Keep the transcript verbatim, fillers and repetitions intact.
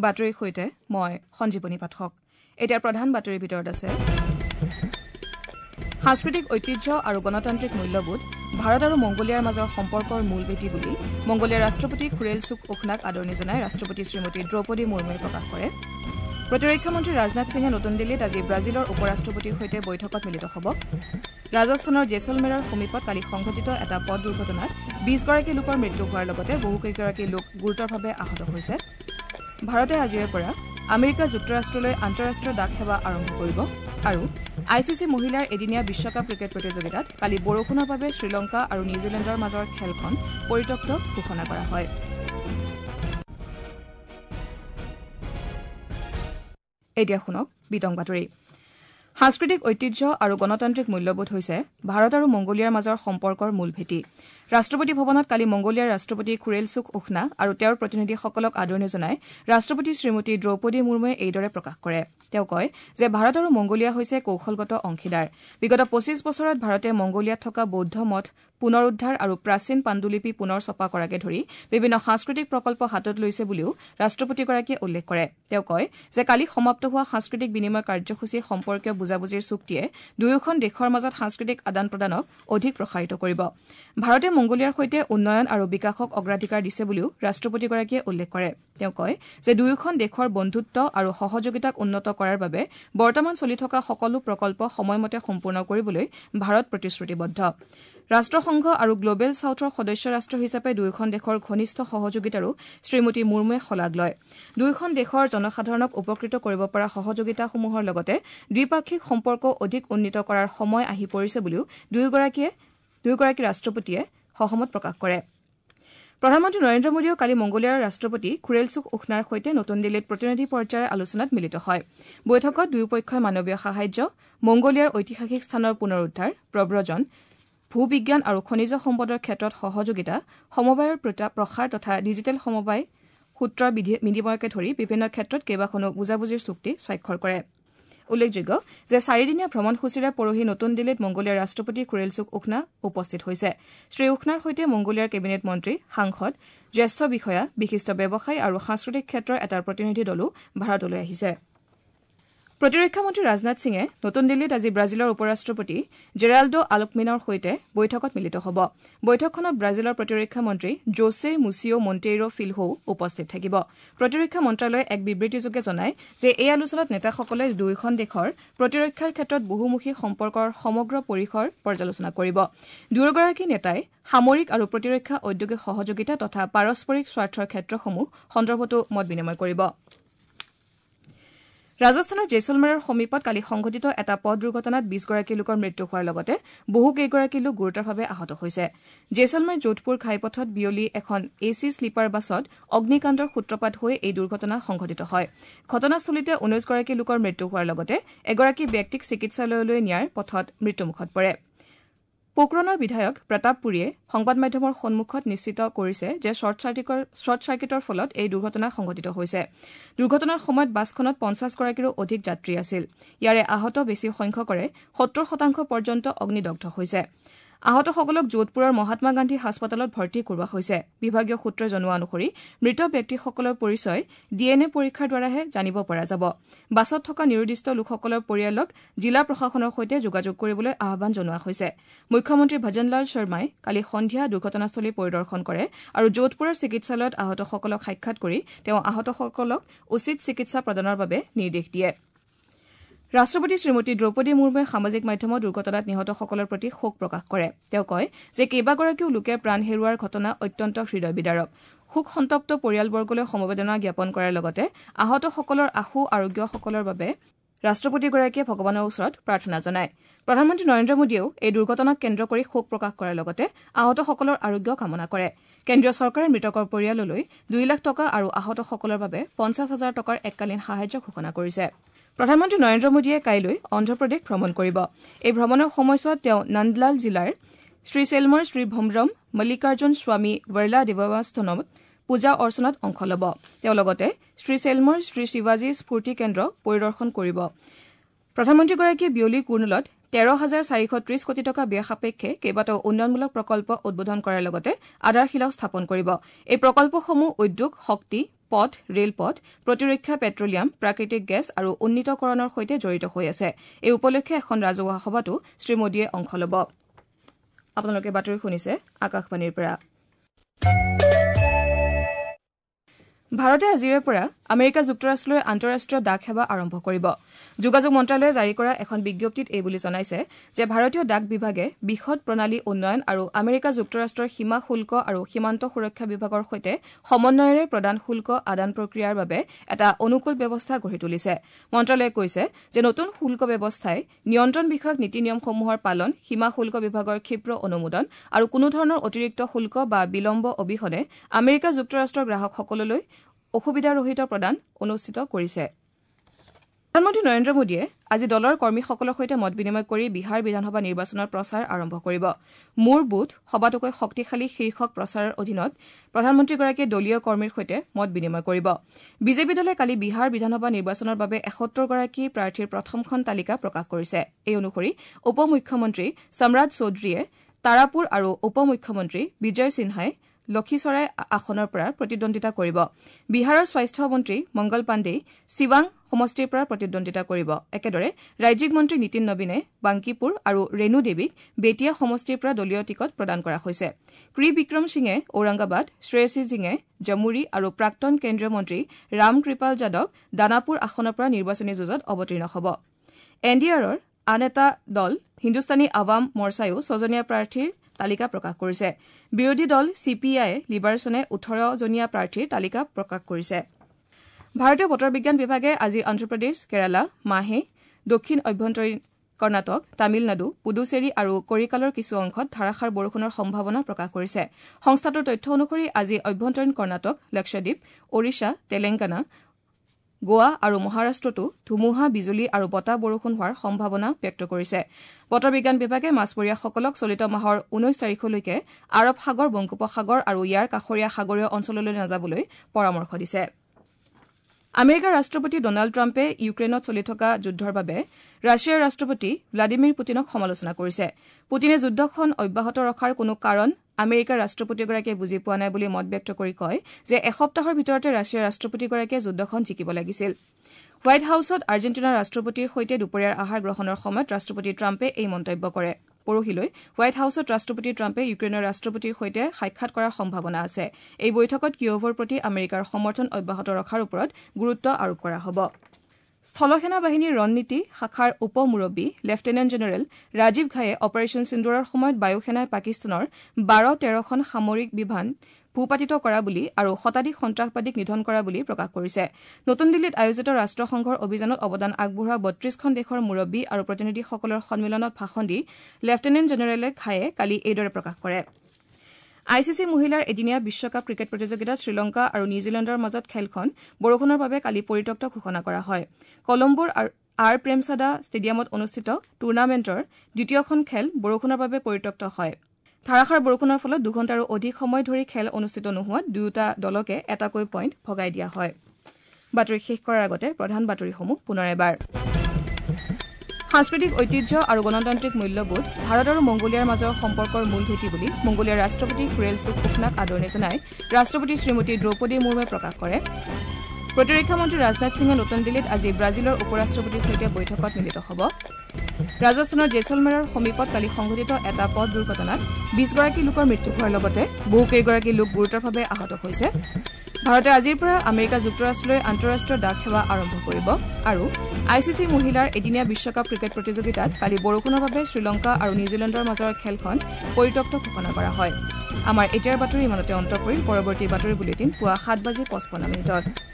বাতৰিৰ সৈতে মই সঞ্জীৱনী পাঠক এতিয়া প্ৰধান বাতৰিৰ ভিতৰত আছে সাংস্কৃতিক ঐতিহ্য আৰু গণতান্ত্ৰিক মূল্যবোধ ভাৰত আৰু মংগোলিয়াৰ মাজৰ সম্পৰ্কৰ মূল ভেটি বুলি মংগোলিয়াৰ ৰাষ্ট্ৰপতি খুৰেলচুক উখনাক আদৰণি জনাই ৰাষ্ট্ৰপতি শ্ৰীমতী দ্ৰৌপদী মুৰ্মুৱে প্ৰকাশ কৰে প্ৰতিৰক্ষা মন্ত্ৰী ৰাজনাথ সিঙে নতুন দিল্লীত আজি ব্ৰাজিলৰ উপ ৰাষ্ট্ৰপতিৰ সৈতে বৈঠকত মিলিত হ'ব ৰাজস্থানৰ জেছলমেৰৰ সমীপত কালি সংঘটিত এটা পথ দুৰ্ঘটনাত বিশ গৰাকী লোকৰ মৃত্যু হোৱাৰ লগতে বহুকেইগৰাকী লোক গুৰুতৰভাৱে আহত হৈছে ভাৰতে আজিৰে পৰা আমেৰিকা যুক্তৰাষ্ট্ৰলৈ আন্তঃৰাষ্ট্ৰীয় ডাক সেৱা আৰম্ভ কৰিব আৰু আই চি চি মহিলাৰ এদিনীয়া বিশ্বকাপ ক্ৰিকেট প্ৰতিযোগিতাত কালি বৰষুণৰ বাবে শ্ৰীলংকা আৰু নিউজিলেণ্ডৰ মাজৰ খেলখন পৰিত্যক্ত ঘোষণা কৰা হয় এতিয়া শুনক বিতং বাতৰি সাংস্কৃতিক ঐতিহ্য আৰু গণতান্ত্ৰিক মূল্যবোধ হৈছে ভাৰত আৰু মংগোলিয়াৰ মাজৰ সম্পৰ্কৰ মূল ভেটি ৰাষ্ট্ৰপতি ভৱনত কালি মংগোলিয়াৰ ৰাষ্ট্ৰপতি খুৰেলচুক উখনা আৰু তেওঁৰ প্ৰতিনিধিসকলক আদৰণি জনাই ৰাষ্ট্ৰপতি শ্ৰীমতী দ্ৰৌপদী মুৰ্মুৱে এইদৰে প্ৰকাশ কৰে তেওঁ কয় যে ভাৰত আৰু মংগোলিয়া হৈছে কৌশলগত অংশীদাৰ বিগত পঁচিছ বছৰত ভাৰতে মংগোলিয়াত থকা বৌদ্ধ মঠ পুনৰ উদ্ধাৰ আৰু প্ৰাচীন পাণ্ডুলিপি পুনৰ ছপা কৰাকে ধৰি বিভিন্ন সাংস্কৃতিক প্ৰকল্প হাতত লৈছে বুলিও ৰাষ্ট্ৰপতিগৰাকীয়ে উল্লেখ কৰে তেওঁ কয় যে কালি সমাপ্ত হোৱা সাংস্কৃতিক বিনিময় কাৰ্যসূচী সম্পৰ্কীয় বুজাবুজিৰ চুক্তিয়ে দুয়োখন দেশৰ মাজত সাংস্কৃতিক আদান প্ৰদানক অধিক প্ৰসাৰিত কৰিব ভাৰতে মংগোলিয়াৰ সৈতে উন্নয়ন আৰু বিকাশক অগ্ৰাধিকাৰ দিছে বুলিও ৰাষ্ট্ৰপতিগৰাকীয়ে উল্লেখ কৰে তেওঁ কয় যে দুয়োখন দেশৰ বন্ধুত্ব আৰু সহযোগিতাক উন্নত কৰাৰ বাবে বৰ্তমান চলি থকা সকলো প্ৰকল্প সময়মতে সম্পূৰ্ণ কৰিবলৈ ভাৰত প্ৰতিশ্ৰুতিবদ্ধ ৰাষ্ট্ৰসংঘ আৰু গ্লোবেল সাউথৰ সদস্য ৰাষ্ট্ৰ হিচাপে দুয়োখন দেশৰ ঘনিষ্ঠ সহযোগিতাৰো শ্ৰীমতী মুৰ্মুৱে শলাগ লয় দুয়োখন দেশৰ জনসাধাৰণক উপকৃত কৰিব পৰা সহযোগিতাসমূহৰ লগতে দ্বিপাক্ষিক সম্পৰ্ক অধিক উন্নীত কৰাৰ সময় আহি পৰিছে বুলিও দুয়োগৰাকীয়ে দুয়োগৰাকী ৰাষ্ট্ৰপতিয়ে সহমত প্ৰকাশ কৰে প্ৰধানমন্ত্ৰী নৰেন্দ্ৰ মোদীয়েও কালি মংগোলিয়াৰ ৰাষ্ট্ৰপতি খুৰেলচুক উখনাৰ সৈতে নতুন দিল্লীত প্ৰতিনিধি পৰ্যায়ৰ আলোচনাত মিলিত হয় বৈঠকত দুয়োপক্ষই মানৱীয় সাহায্য মংগোলিয়াৰ ঐতিহাসিক স্থানৰ পুনৰ উদ্ধাৰ প্ৰব্ৰজন ভূবিজ্ঞান আৰু খনিজ সম্পদৰ ক্ষেত্ৰত সহযোগিতা সমবায়ৰ প্ৰসাৰ তথা ডিজিটেল সমবায় সূত্ৰৰ বিনিময়কে ধৰি বিভিন্ন ক্ষেত্ৰত কেইবাখনো বুজাবুজিৰ চুক্তি স্বাক্ষৰ কৰে উল্লেখযোগ্য যে চাৰিদিনীয়া ভ্ৰমণসূচীৰে পৰহি নতুন দিল্লীত মংগোলিয়াৰ ৰাষ্ট্ৰপতি খুৰেলচুক উখনা উপস্থিত হৈছে শ্ৰী উখনাৰ সৈতে মংগোলিয়াৰ কেবিনেট মন্ত্ৰী সাংসদ জ্যেষ্ঠ বিষয়া বিশিষ্ট ব্যৱসায়ী আৰু সাংস্কৃতিক ক্ষেত্ৰৰ এটা প্ৰতিনিধি দলো ভাৰতলৈ আহিছে প্ৰতিৰক্ষা মন্ত্ৰী ৰাজনাথ সিঙে নতুন দিল্লীত আজি ব্ৰাজিলৰ উপ ৰাষ্ট্ৰপতি জেৰাল্ডো আলকমিনৰ সৈতে বৈঠকত মিলিত হ'ব বৈঠকখনত ব্ৰাজিলৰ প্ৰতিৰক্ষা মন্ত্ৰী জোছে মুচিও মণ্টেইৰো ফিলহৌ উপস্থিত থাকিব প্ৰতিৰক্ষা মন্ত্ৰালয়ে এক বিবৃতিযোগে জনায় যে এই আলোচনাত নেতাসকলে দুয়োখন দেশৰ প্ৰতিৰক্ষাৰ ক্ষেত্ৰত বহুমুখী সম্পৰ্কৰ সমগ্ৰ পৰিসৰ পৰ্যালোচনা কৰিব দুয়োগৰাকী নেতাই সামৰিক আৰু প্ৰতিৰক্ষা ঔদ্যোগিক সহযোগিতা তথা পাৰস্পৰিক স্বাৰ্থৰ ক্ষেত্ৰসমূহ সন্দৰ্ভতো মত বিনিময় কৰিব ৰাজস্থানৰ জেছলমেৰৰ সমীপত কালি সংঘটিত এটা পথ দুৰ্ঘটনাত বিশ গৰাকী লোকৰ মৃত্যু হোৱাৰ লগতে বহু কেইগৰাকী লোক গুৰুতৰভাৱে আহত হৈছে জেছলমেৰ যোধপুৰ ঘাইপথত বিয়লি এখন এ চি শ্লিপাৰ বাছত অগ্নিকাণ্ডৰ সূত্ৰপাত হৈ এই দুৰ্ঘটনা সংঘটিত হয় ঘটনাস্থলীতে ঊনৈশ গৰাকী লোকৰ মৃত্যু হোৱাৰ লগতে এগৰাকী ব্যক্তিক চিকিৎসালয়লৈ নিয়াৰ পথত মৃত্যুমুখত পৰে পোকৰণৰ বিধায়ক প্ৰতাপ পুৰীয়ে সংবাদ মাধ্যমৰ সন্মুখত নিশ্চিত কৰিছে যে শ্বৰ্ট চাৰ্কিটৰ ফলত এই দুৰ্ঘটনা সংঘটিত হৈছে দুৰ্ঘটনাৰ সময়ত বাছখনত পঞ্চাছ গৰাকীৰো অধিক যাত্ৰী আছিল ইয়াৰে আহত বেছি সংখ্যকৰে সত্তৰ শতাংশ পৰ্যন্ত অগ্নিদগ্ধ হৈছে আহতসকলক যোধপুৰৰ মহাত্মা গান্ধী হাস্পতালত ভৰ্তি কৰোৱা হৈছে বিভাগীয় সূত্ৰই জনোৱা অনুসৰি মৃত ব্যক্তিসকলৰ পৰিচয় ডি এন এ পৰীক্ষাৰ দ্বাৰাহে জানিব পৰা যাব বাছত থকা নিৰ্দিষ্ট লোকসকলৰ পৰিয়ালক জিলা প্ৰশাসনৰ সৈতে যোগাযোগ কৰিবলৈ আহ্বান জনোৱা হৈছে মুখ্যমন্ত্ৰী ভজনলাল শৰ্মাই কালি সন্ধিয়া দুৰ্ঘটনাস্থলী পৰিদৰ্শন কৰে আৰু যোধপুৰৰ চিকিৎসালয়ত আহতসকলক সাক্ষাৎ কৰি তেওঁ আহতসকলক উচিত চিকিৎসা প্ৰদানৰ বাবে নিৰ্দেশ দিয়ে ৰাষ্ট্ৰপতি শ্ৰীমতী দ্ৰৌপদী মুৰ্মুৱে সামাজিক মাধ্যমত দুৰ্ঘটনাত নিহতসকলৰ প্ৰতি শোক প্ৰকাশ কৰে তেওঁ কয় যে কেইবাগৰাকীও লোকে প্ৰাণ হেৰুওৱাৰ ঘটনা অত্যন্ত হৃদয় বিদাৰক শোক সন্তপ্ত পৰিয়ালবৰ্গলৈ সমবেদনা জ্ঞাপন কৰাৰ লগতে আহতসকলৰ আশু আৰোগ্যসকলৰ বাবে ৰাষ্ট্ৰপতিগৰাকীয়ে ভগৱানৰ ওচৰত প্ৰাৰ্থনা জনায় প্ৰধানমন্ত্ৰী নৰেন্দ্ৰ মোদীয়েও এই দুৰ্ঘটনাক কেন্দ্ৰ কৰি শোক প্ৰকাশ কৰাৰ লগতে আহতসকলৰ আৰোগ্য কামনা কৰে কেন্দ্ৰীয় চৰকাৰে মৃতকৰ পৰিয়াললৈ দুই লাখ টকা আৰু আহতসকলৰ বাবে পঞ্চাছ হাজাৰ টকাৰ এককালীন সাহায্য ঘোষণা কৰিছে প্ৰধানমন্ত্ৰী নৰেন্দ্ৰ মোদীয়ে কাইলৈ অন্ধ্ৰপ্ৰদেশ ভ্ৰমণ কৰিব এই ভ্ৰমণৰ সময়ছোৱাত তেওঁ নন্দলাল জিলাৰ শ্ৰীচেলমৰ শ্ৰী ভম্ৰম মল্লিকাৰ্জুন স্বামী ৱৰ্লা দেৱাস্থানত পূজা অৰ্চনাত অংশ ল'ব তেওঁ লগতে শ্ৰীচেলমৰ শ্ৰী শিৱাজী স্ফূৰ্তি কেন্দ্ৰ পৰিদৰ্শন কৰিব প্ৰধানমন্ত্ৰীগৰাকীয়ে বিয়লি কুৰ্নুলত তেৰ হাজাৰ চাৰিশ ত্ৰিশ কোটি টকা ব্যয় সাপেক্ষে কেইবাটাও উন্নয়নমূলক প্ৰকল্প উদ্বোধন কৰাৰ লগতে আধাৰশিলাও স্থাপন কৰিব এই প্ৰকল্পসমূহ উদ্যোগ শক্তি পথ, ৰেলপথ, প্ৰতিৰক্ষা, পেট্ৰলিয়াম, প্ৰাকৃতিক গেছ আৰু উন্নীতকৰণৰ সৈতে জড়িত হৈ আছে। এই উপলক্ষে এখন ৰাজহুৱা সভাতো শ্ৰীমোদীয়ে অংশ ল'ব। আপোনালোকে বাতৰি শুনিছে আকাশবাণীৰ পৰা। ভাৰতে আজিৰে পৰা আমেৰিকা যুক্তৰাষ্ট্ৰলৈ আন্তঃৰাষ্ট্ৰীয় ডাক সেৱা আৰম্ভ কৰিব। যোগাযোগ মন্ত্ৰালয়ে জাৰি কৰা এখন বিজ্ঞপ্তিত এই বুলি জনাইছে যে ভাৰতীয় ডাক বিভাগে বিশদ প্ৰণালী উন্নয়ন আৰু আমেৰিকা যুক্তৰাষ্ট্ৰৰ সীমা শুল্ক আৰু সীমান্ত সুৰক্ষা বিভাগৰ সৈতে সমন্বয়েৰে প্ৰদান শুল্ক আদান প্ৰক্ৰিয়াৰ বাবে এটা অনুকূল ব্যৱস্থা গঢ়ি তুলিছে। মন্ত্ৰালয়ে কৈছে যে নতুন শুল্ক ব্যৱস্থাই নিয়ন্ত্ৰণ বিষয়ক নীতি নিয়মসমূহৰ পালন, সীমা শুল্ক বিভাগৰ ক্ষীপ্ৰ অনুমোদন আৰু কোনো ধৰণৰ অতিৰিক্ত শুল্ক বা বিলম্ব অবিহনে আমেৰিকা যুক্তৰাষ্ট্ৰৰ গ্ৰাহকসকললৈ অসুবিধাৰহিত প্ৰদান অনুষ্ঠিত কৰিছে। প্ৰধানমন্ত্ৰী নৰেন্দ্ৰ মোদীয়ে আজি দলৰ কৰ্মীসকলৰ সৈতে মত বিনিময় কৰি বিহাৰ বিধানসভা নিৰ্বাচনৰ প্ৰচাৰ আৰম্ভ কৰিব। মোৰ বুথ সবাতোকৈ শক্তিশালী শীৰ্ষক প্ৰচাৰৰ অধীনত প্ৰধানমন্ত্ৰীগৰাকীয়ে দলীয় কৰ্মীৰ সৈতে মত বিনিময় কৰিব। বিজেপি দলে কালি বিহাৰ বিধানসভা নিৰ্বাচনৰ বাবে এসত্তৰগৰাকী প্ৰাৰ্থীৰ প্ৰথমখন তালিকা প্ৰকাশ কৰিছে। এই অনুসৰি উপ মুখ্যমন্ত্ৰী সম্ৰাট চৌধুৰীয়ে তাৰাপুৰ আৰু উপ মুখ্যমন্ত্ৰী বিজয় সিনহাই লক্ষীচৰাই আসনৰ পৰা প্ৰতিদ্বন্দ্বিতা কৰিব। বিহাৰৰ স্বাস্থ্য মন্ত্ৰী মংগল পাণ্ডেই চিৱাং সমষ্টিৰ পৰা প্ৰতিদ্বন্দ্বিতা কৰিব। একেদৰে ৰাজ্যিক মন্ত্ৰী নীতিন নবীনে বাংকিপুৰ আৰু ৰেণু দেৱীক বেটিয়া সমষ্টিৰ পৰা দলীয় টিকট প্ৰদান কৰা হৈছে। ক্ৰি বিক্ৰম সিঙে ঔৰংগাবাদ, শ্ৰেয়সী সিঙে জমুৰী আৰু প্ৰাক্তন কেন্দ্ৰীয় মন্ত্ৰী ৰাম কৃপাল যাদৱ দানাপুৰ আসনৰ পৰা নিৰ্বাচনী যুঁজত অৱতীৰ্ণ হ'ব। এন ডি আৰৰ আন এটা দল হিন্দুস্তানী আৱাম মৰ্চায়ো ছজনীয়া প্ৰাৰ্থীৰ তালিকা প্ৰকাশ কৰিছে। বিৰোধী দল চি পি আইয়ে লিবাৰছনে ওঠৰজনীয়া প্ৰাৰ্থীৰ তালিকা প্ৰকাশ কৰিছে। ভাৰতীয় বতৰ বিজ্ঞান বিভাগে আজি অন্ধ্ৰপ্ৰদেশ, কেৰালা, মাহে, দক্ষিণ অভ্যন্তৰীণ কৰ্ণাটক, তামিলনাডু, পুডুচেৰী আৰু কৰিকালৰ কিছু অংশত ধাৰাসাৰ বৰষুণৰ সম্ভাৱনা প্ৰকাশ কৰিছে। সংস্থাটোৰ তথ্য অনুসৰি আজি অভ্যন্তৰীণ কৰ্ণাটক, লক্ষদ্বীপ, ওড়িশা, তেলেংগানা, গোৱা আৰু মহাৰাষ্ট্ৰতো ধুমুহা, বিজুলী আৰু বতাহ বৰষুণ হোৱাৰ সম্ভাৱনা ব্যক্ত কৰিছে। বতৰ বিজ্ঞান বিভাগে মাছমৰীয়াসকলক চলিত মাহৰ ঊনৈশ তাৰিখলৈকে আৰৱ সাগৰ, বংগোপসাগৰ আৰু ইয়াৰ কাষৰীয়া সাগৰীয় অঞ্চললৈ নাযাবলৈ পৰামৰ্শ দিছে। আমেৰিকাৰ ৰাষ্ট্ৰপতি ডনাল্ড ট্ৰাম্পে ইউক্ৰেইনত চলি থকা যুদ্ধৰ বাবে ৰাছিয়াৰ ৰাষ্ট্ৰপতি ভ্লাডিমিৰ পুটিনক সমালোচনা কৰিছে। পুটিনে যুদ্ধখন অব্যাহত ৰখাৰ কোনো কাৰণ আমেৰিকাৰ ৰাষ্ট্ৰপতিগৰাকীয়ে বুজি পোৱা নাই বুলি মত ব্যক্ত কৰি কয় যে এসপ্তাহৰ ভিতৰতে ৰাছিয়াৰ ৰাষ্ট্ৰপতিগৰাকীয়ে যুদ্ধখন জিকিব লাগিছিল। হোৱাইট হাউচত আৰ্জেণ্টিনাৰ ৰাষ্ট্ৰপতিৰ সৈতে দুপৰীয়াৰ আহাৰ গ্ৰহণৰ সময়ত ৰাষ্ট্ৰপতি ট্ৰাম্পে এই মন্তব্য কৰে। পৰহিলৈ হোৱাইট হাউচত ৰাষ্ট্ৰপতি ট্ৰাম্পে ইউক্ৰেইনৰ ৰাষ্ট্ৰপতিৰ সৈতে সাক্ষাৎ কৰাৰ সম্ভাৱনা আছে। এই বৈঠকত কিয়েভৰ প্ৰতি আমেৰিকাৰ সমৰ্থন অব্যাহত ৰখাৰ ওপৰত গুৰুত্ব আৰোপ কৰা হ'ব। স্থলসেনা বাহিনীৰ ৰণনীতি শাখাৰ উপ মুৰব্বী লেফটেনেণ্ট জেনেৰেল ৰাজীৱ ঘায়ে অপাৰেশ্যন সিন্দুৰৰ সময়ত বায়ু সেনাই পাকিস্তানৰ বাৰ তেৰখন সামৰিক বিমান ভূপাতিত কৰা বুলি আৰু শতাধিক সন্ত্ৰাসবাদীক নিধন কৰা বুলি প্ৰকাশ কৰিছে। নতুন দিল্লীত আয়োজিত ৰাষ্ট্ৰসংঘৰ অভিযানত অৱদান আগবঢ়োৱা বত্ৰিশখন দেশৰ মুৰব্বী আৰু প্ৰতিনিধিসকলৰ সন্মিলনত ভাষণ দি লেফটেনেণ্ট জেনেৰেল ঘায়ে কালি এইদৰে প্ৰকাশ কৰে। আই চি চি মহিলাৰ এদিনীয়া বিশ্বকাপ ক্ৰিকেট প্ৰতিযোগিতাত শ্ৰীলংকা আৰু নিউজিলেণ্ডৰ মাজত খেলখন বৰষুণৰ বাবে কালি পৰিত্যক্ত ঘোষণা কৰা হয়। কলম্বোৰ আৰ প্ৰেমচাদা ষ্টেডিয়ামত অনুষ্ঠিত টুৰ্ণামেণ্টৰ দ্বিতীয়খন খেল বৰষুণৰ বাবে পৰিত্যক্ত হয়। ধাৰাসাৰ বৰষুণৰ ফলত দুঘণ্টাৰো অধিক সময় ধৰি খেল অনুষ্ঠিত নোহোৱাত দুয়োটা দলকে এটাকৈ পইণ্ট ভগাই দিয়া হয়। বাতৰি শেষ কৰাৰ আগতে প্ৰধান বাতৰিসমূহ পুনৰ এবাৰ। সাংস্কৃতিক ঐতিহ্য আৰু গণতান্ত্ৰিক মূল্যবোধ ভাৰত আৰু মংগোলিয়াৰ মাজৰ সম্পৰ্কৰ মূল ভেটি বুলি মংগোলিয়াৰ ৰাষ্ট্ৰপতি খুৰেল চুকফুকনাক আদৰণি জনাই ৰাষ্ট্ৰপতি শ্ৰীমতী দ্ৰৌপদী মুৰ্মুৱে প্ৰকাশ কৰে। প্ৰতিৰক্ষা মন্ত্ৰী ৰাজনাথ সিঙে নতুন দিল্লীত আজি ব্ৰাজিলৰ উপ ৰাষ্ট্ৰপতিৰ সৈতে বৈঠকত মিলিত হ'ব। ৰাজস্থানৰ জেছলমেৰৰ সমীপত কালি সংঘটিত এটা পথ দুৰ্ঘটনাত বিশগৰাকী লোকৰ মৃত্যু হোৱাৰ লগতে বহুকেইগৰাকী লোক গুৰুতৰভাৱে আহত হৈছে। ভাৰতে আজিৰ পৰা আমেৰিকা যুক্তৰাষ্ট্ৰলৈ আন্তঃৰাষ্ট্ৰীয় ডাক সেৱা আৰম্ভ কৰিব। আৰু আই চি চি মহিলাৰ এদিনীয়া বিশ্বকাপ ক্ৰিকেট প্ৰতিযোগিতাত কালি বৰষুণৰ বাবে শ্ৰীলংকা আৰু নিউজিলেণ্ডৰ মাজৰ খেলখন পৰিত্যক্ত ঘোষণা কৰা হয়। আমাৰ এতিয়াৰ বাতৰি ইমানতে অন্ত পৰিল। পৰৱৰ্তী বাতৰি বুলেটিন পুৱা সাত বাজি পঁচপন্ন মিনিটত।